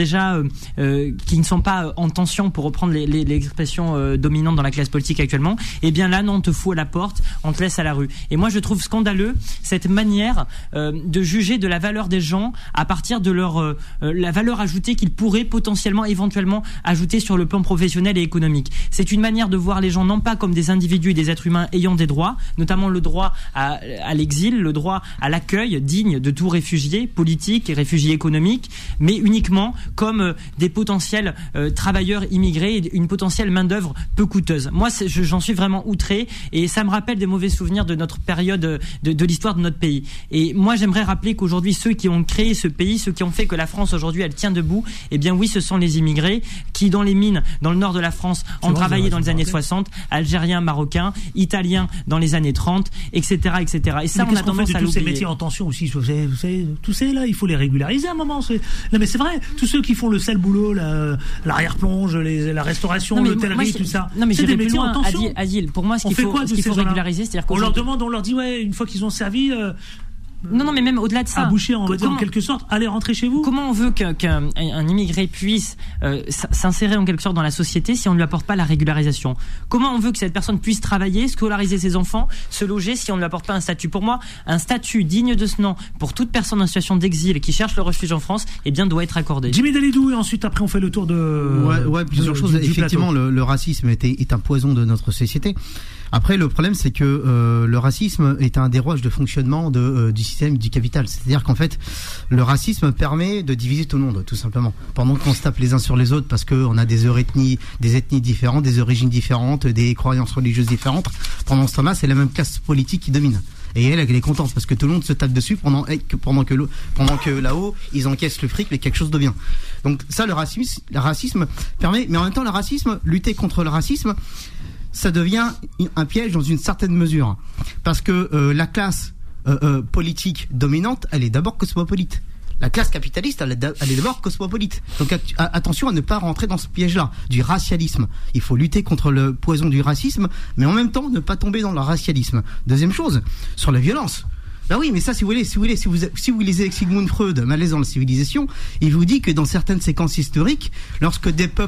déjà qui ne sont pas en tension, pour reprendre l'expression dominante dans la classe politique actuellement, et bien là non, on te fout à la porte, on te laisse à la rue. Et moi je trouve scandaleux cette manière de juger de la valeur des gens à partir de leur la valeur ajoutée qu'ils pourraient potentiellement, éventuellement ajouter sur le plan professionnel et économique. C'est une manière de voir les gens non pas comme des individus et des êtres humains ayant des droits, notamment le droit à l'exil, le droit à l'accueil digne de tout réfugié politique et réfugié économique, mais uniquement comme des potentiels travailleurs immigrés et une potentielle main-d'œuvre peu coûteuse. Moi, j'en suis vraiment outré, et ça me rappelle des mauvais souvenirs de notre période de l'histoire de notre pays. Et moi, j'aimerais rappeler qu'aujourd'hui, ceux qui ont créé ce pays, ceux qui ont fait que la France aujourd'hui elle tient debout, eh bien oui, ce sont les immigrés qui, dans les mines, dans le nord de la France, ont travaillé dans les années 60, algériens, marocains, italiens dans les années 30, etc., etc. Et ça, on a tendance à l'oublier. Tous ces métiers en tension aussi, vous savez, tous ces là, il faut les régulariser à un moment. Non mais c'est vrai, tous ceux qui font le sale boulot, l'arrière-plonge, la restauration, l'hôtellerie, tout ça. Non mais c'est des métiers en tension. Adil, pour moi, ce qu'il faut régulariser, c'est-à-dire qu'on on leur dit ouais, une fois qu'ils ont servi. Non, mais même au-delà de ça. Aboucher, on va dire en quelque sorte, allez rentrer chez vous. Comment on veut qu'un immigré puisse s'insérer en quelque sorte dans la société si on ne lui apporte pas la régularisation? Comment on veut que cette personne puisse travailler, scolariser ses enfants, se loger si on ne lui apporte pas un statut? Pour moi, un statut digne de ce nom pour toute personne en situation d'exil qui cherche le refuge en France, eh bien, doit être accordé. Jimmy Dalidou, et ensuite après on fait le tour de. Ouais, plusieurs choses. Effectivement, le racisme est un poison de notre société. Après, le problème, c'est que le racisme est un des rouages de fonctionnement du système du capital. C'est-à-dire qu'en fait, le racisme permet de diviser tout le monde, tout simplement. Pendant qu'on se tape les uns sur les autres parce qu'on a des ethnies différentes, des origines différentes, des croyances religieuses différentes, pendant ce temps-là, c'est la même classe politique qui domine. Et elle est contente parce que tout le monde se tape dessus pendant que là-haut, ils encaissent le fric, mais quelque chose de bien. Donc ça, le racisme permet, mais en même temps, lutter contre le racisme, ça devient un piège dans une certaine mesure. Parce que la classe politique dominante, elle est d'abord cosmopolite. La classe capitaliste, elle est d'abord cosmopolite. Donc attention à ne pas rentrer dans ce piège-là du racialisme. Il faut lutter contre le poison du racisme, mais en même temps ne pas tomber dans le racialisme. Deuxième chose, sur la violence. Ben oui, mais ça, si vous lisez Sigmund Freud, Malaise dans la civilisation, il vous dit que dans certaines séquences historiques, lorsque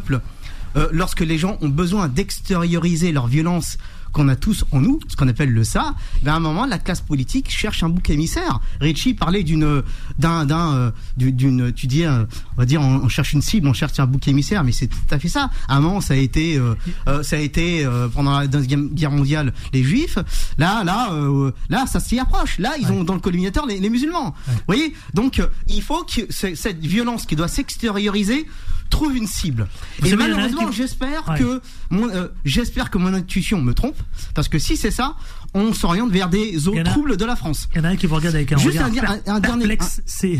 les gens ont besoin d'extérioriser leur violence qu'on a tous en nous, ce qu'on appelle le ça, ben à un moment, la classe politique cherche un bouc émissaire. Richie parlait on va dire, on cherche une cible, on cherche un bouc émissaire, mais c'est tout à fait ça. À un moment, ça a été pendant la Deuxième Guerre mondiale, les Juifs. Là, ça s'y approche. Là, ils ont dans le collimateur les musulmans. Ouais. Vous voyez? Donc, il faut que cette violence qui doit s'extérioriser trouve une cible. Et malheureusement, j'espère que mon intuition me trompe, parce que si c'est ça, on s'oriente vers des eaux troubles de la France. Il y en a un qui vous regarde avec un regard perplexe, c'est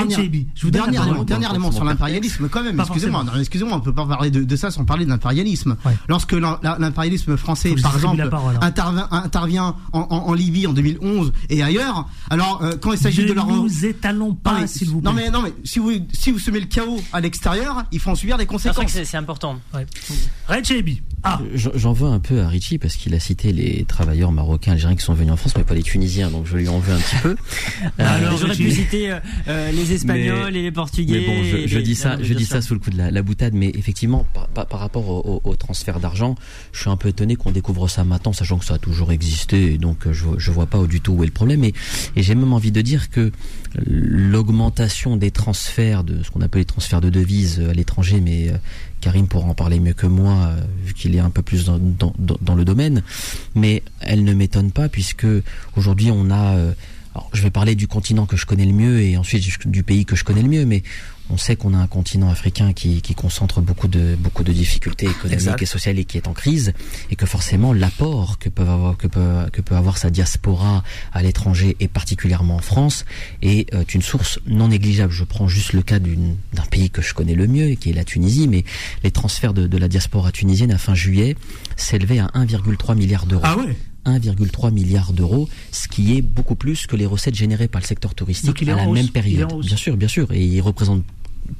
dernier élément sur l'impérialisme quand même. Excusez-moi, on peut pas parler de ça sans parler de l'impérialisme. Ouais. Lorsque l'impérialisme français, par exemple, intervient en Libye en 2011 et ailleurs, alors quand il s'agit de leur... Ne nous étalons pas, s'il vous plaît. Non mais si vous semez le chaos à l'extérieur, il faut en subir des conséquences. C'est important. Ouais. Red Chebi. J'en veux un peu à Richie parce qu'il a cité les travailleurs marocains, algériens qui sont venus en France, mais pas les Tunisiens, donc je lui en veux un petit peu. Alors j'aurais pu citer les Espagnols et les Portugais. Mais bon, je dis ça sous le coup de la boutade, mais effectivement, par rapport au transfert d'argent, je suis un peu étonné qu'on découvre ça maintenant, sachant que ça a toujours existé, et donc je vois pas du tout où est le problème. Et j'ai même envie de dire que l'augmentation des transferts, de ce qu'on appelle les transferts de devises à l'étranger, mais Karim pourra en parler mieux que moi, vu qu'il est un peu plus dans le domaine, mais elle ne m'étonne pas, puisque aujourd'hui on a... alors je vais parler du continent que je connais le mieux et ensuite du pays que je connais le mieux, mais on sait qu'on a un continent africain qui concentre beaucoup de difficultés économiques et sociales et qui est en crise, et que forcément l'apport que peut avoir sa diaspora à l'étranger et particulièrement en France est une source non négligeable. Je prends juste le cas d'un pays que je connais le mieux, qui est la Tunisie, mais les transferts de la diaspora tunisienne à fin juillet s'élevaient à 1,3 milliard d'euros. Ah ouais. 1,3 milliard d'euros, ce qui est beaucoup plus que les recettes générées par le secteur touristique à la même période. Bien sûr, et il représente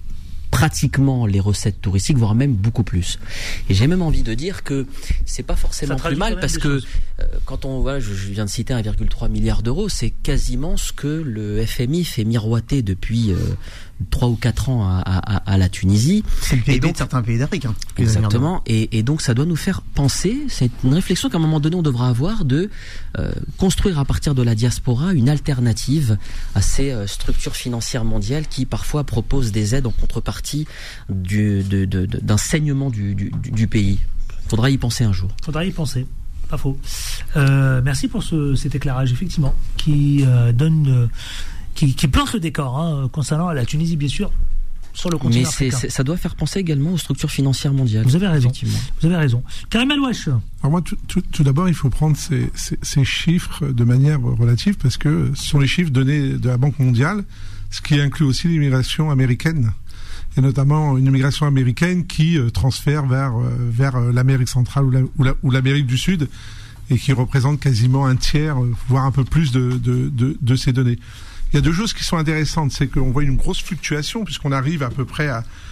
pratiquement les recettes touristiques, voire même beaucoup plus. Et j'ai même envie de dire que c'est pas forcément plus mal, parce que quand on voit, je viens de citer 1,3 milliard d'euros, c'est quasiment ce que le FMI fait miroiter depuis 3 ou 4 ans à la Tunisie. C'est le PIB de certains pays d'Afrique. Exactement. Et donc ça doit nous faire penser, c'est une réflexion qu'à un moment donné on devra avoir, de construire à partir de la diaspora une alternative à ces structures financières mondiales qui parfois proposent des aides en contrepartie d'un saignement du pays. Faudra y penser un jour. Faudra y penser. Pas faux. Merci pour cet éclairage, effectivement, qui donne... Qui plante le décor concernant la Tunisie, bien sûr, sur le continent africain. Mais ça doit faire penser également aux structures financières mondiales. Vous avez raison. Vous avez raison. Karim Alouache. Alors moi, tout d'abord, il faut prendre ces chiffres de manière relative, parce que ce sont les chiffres donnés de la Banque mondiale, ce qui inclut aussi l'immigration américaine, et notamment une immigration américaine qui transfère vers l'Amérique centrale ou l'Amérique du Sud, et qui représente quasiment un tiers, voire un peu plus de ces données. Il y a deux choses qui sont intéressantes, c'est qu'on voit une grosse fluctuation, puisqu'on arrive à peu près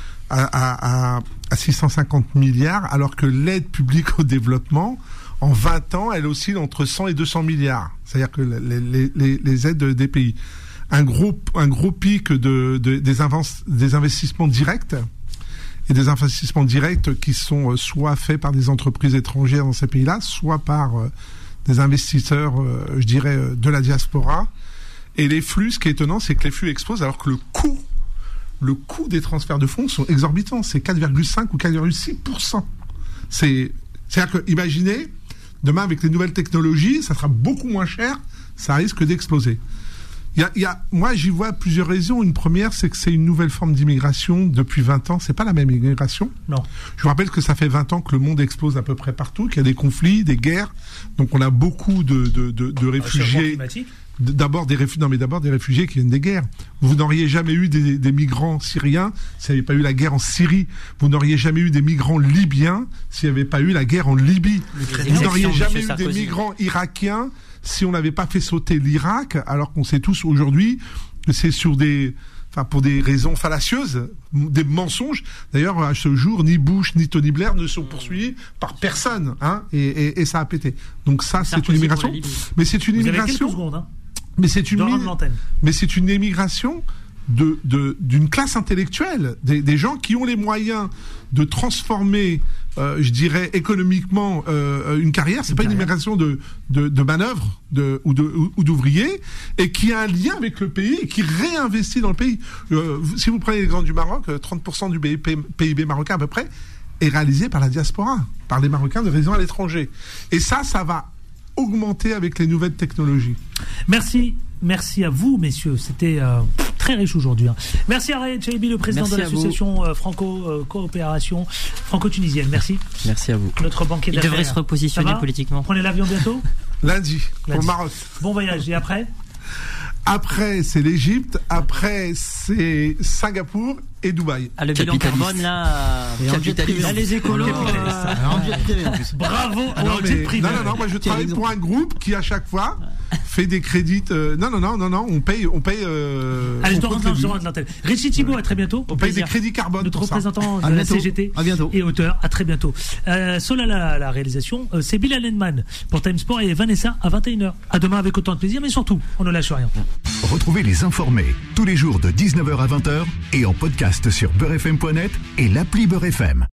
à 650 milliards, alors que l'aide publique au développement, en 20 ans, elle oscille entre 100 et 200 milliards. C'est-à-dire que les aides des pays. Un gros pic des investissements directs, et des investissements directs qui sont soit faits par des entreprises étrangères dans ces pays-là, soit par des investisseurs, je dirais, de la diaspora. Et les flux, ce qui est étonnant, c'est que les flux explosent alors que le coût des transferts de fonds sont exorbitants. C'est 4,5 ou 4,6%. C'est-à-dire que, imaginez, demain, avec les nouvelles technologies, ça sera beaucoup moins cher, ça risque d'exploser. Moi, j'y vois plusieurs raisons. Une première, c'est que c'est une nouvelle forme d'immigration depuis 20 ans. C'est pas la même immigration. Non. Je vous rappelle que ça fait 20 ans que le monde explose à peu près partout, qu'il y a des conflits, des guerres. Donc, on a beaucoup de réfugiés. D'abord des réfugiés qui viennent des guerres. Vous n'auriez jamais eu des migrants syriens s'il n'y avait pas eu la guerre en Syrie. Vous n'auriez jamais eu des migrants libyens s'il n'y avait pas eu la guerre en Libye. Vous n'auriez jamais eu des migrants irakiens si on n'avait pas fait sauter l'Irak, alors qu'on sait tous aujourd'hui que c'est pour des raisons fallacieuses, des mensonges. D'ailleurs, à ce jour, ni Bush ni Tony Blair ne sont poursuivis par personne, et ça a pété. Donc ça, c'est une immigration. Mais c'est une immigration. Mais c'est une émigration d'une classe intellectuelle, des gens qui ont les moyens de transformer, je dirais, économiquement une carrière. C'est pas une immigration de manœuvre ou d'ouvriers, et qui a un lien avec le pays et qui réinvestit dans le pays. Si vous prenez l'exemple du Maroc, 30% du PIB marocain à peu près est réalisé par la diaspora, par les Marocains de résidents à l'étranger. Et ça va augmenter avec les nouvelles technologies. Merci à vous, messieurs. C'était très riche aujourd'hui. Merci à Rayed Chaibi, le président de l'association Franco-Coopération franco-tunisienne. Merci. Merci à vous. Notre banquier d'affaires. Il devrait se repositionner politiquement. Prenez l'avion bientôt ? Lundi, pour le Maroc. Bon voyage. Et après ? Après, c'est l'Égypte. Après, c'est Singapour et Dubaï. Le bilan carbone, là, les écolos. Bravo. Non, moi je travaille pour un groupe qui à chaque fois fait des crédits. Non, on paye. Allez, je dois rentrer en de l'antenne. Richie Thibault, à très bientôt. On paye des crédits carbone. Notre représentant de la CGT et auteur, à très bientôt. Sola la réalisation, c'est Bilal Henman pour Time Sport et Vanessa à 21h. À demain avec autant de plaisir, mais surtout, on ne lâche rien. Retrouvez les informés tous les jours de 19h à 20h et en podcast sur beurrefm.net et l'appli Beurrefm.